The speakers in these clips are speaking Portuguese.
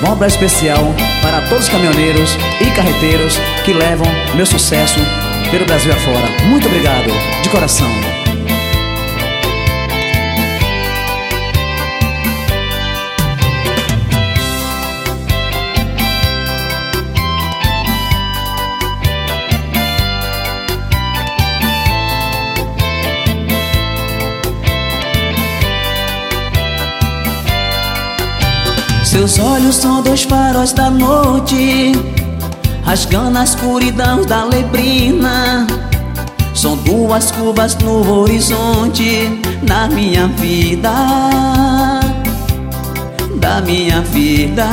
Um abraço especial para todos os caminhoneiros e carreteiros que levam meu sucesso pelo Brasil afora. Muito obrigado, de coração. Seus olhos são dois faróis da noite, rasgando a escuridão da neblina. São duas curvas no horizonte da minha vida, da minha vida.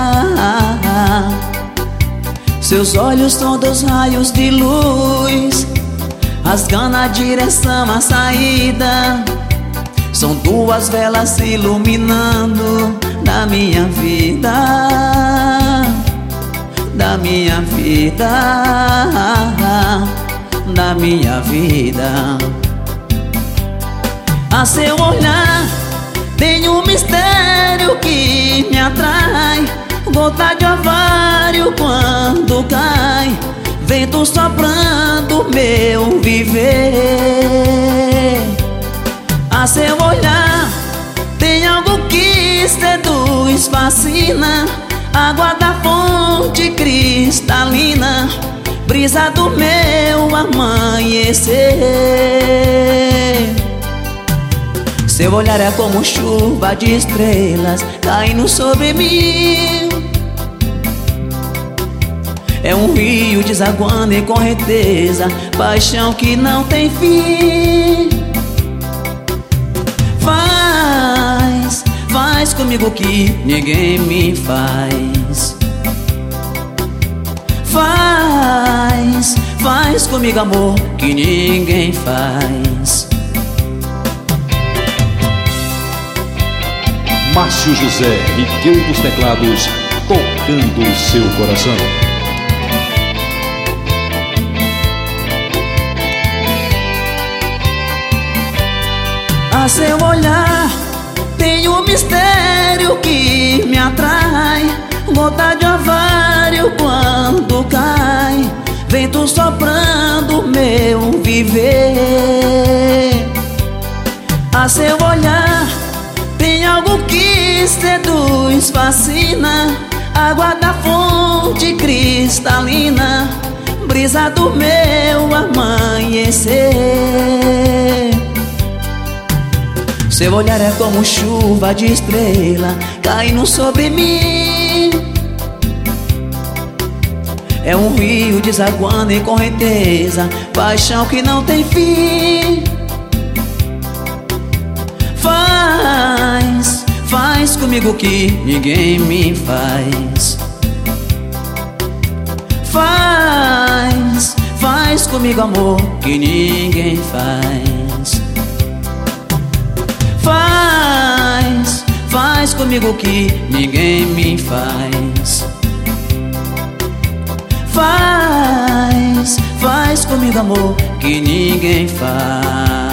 Seus olhos são dois raios de luz, rasgando a direção à saída. São duas velas iluminando da minha vida, da minha vida, da minha vida. A seu olhar tem um mistério que me atrai, gota de orvalho quando cai, vento soprando meu viver. A seu olhar tem algo que seduz, fascina, água da fonte cristalina, brisa do meu amanhecer. Seu olhar é como chuva de estrelas caindo sobre mim. É um rio desaguando em correnteza, paixão que não tem fim. Faz comigo que ninguém me faz. Faz comigo amor que ninguém faz. Márcio José, Miguel dos Teclados, tocando o seu coração. A seu olhar tem um mistério que me atrai, gota de orvalho quando cai, vento soprando meu viver. A seu olhar tem algo que seduz, fascina, água da fonte cristalina, brisa do meu amanhecer. Seu olhar é como chuva de estrela caindo sobre mim. É um rio desaguando em correnteza, paixão que não tem fim. Faz comigo que ninguém me faz. Faz comigo amor que ninguém faz. Faz comigo que ninguém me faz. Faz comigo amor que ninguém faz.